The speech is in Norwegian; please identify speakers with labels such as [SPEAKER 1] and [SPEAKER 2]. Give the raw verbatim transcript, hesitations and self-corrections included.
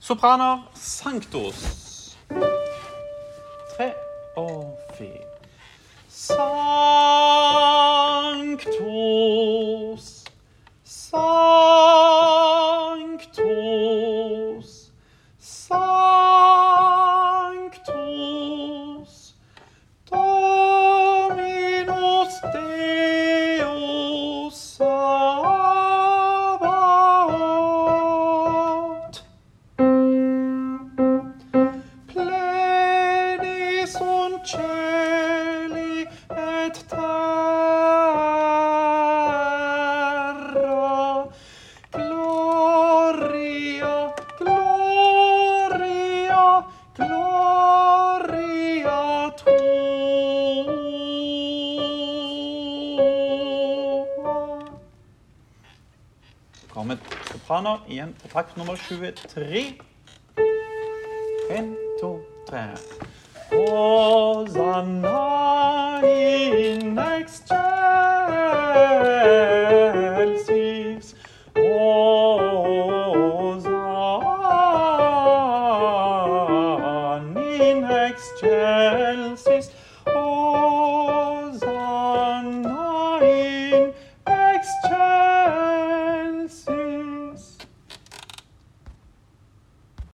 [SPEAKER 1] Sopraner sanctus. Tre og fire. Sanctus, sanctus, sanctus, Dominus Deus Sabaoth. Pleni sunt celi et terra, gloria, gloria, gloria tua. Kommet sopraner igjen på takt nummer tjuetre. En, to, tre. Hosanna in excelsis, Hosanna in excelsis.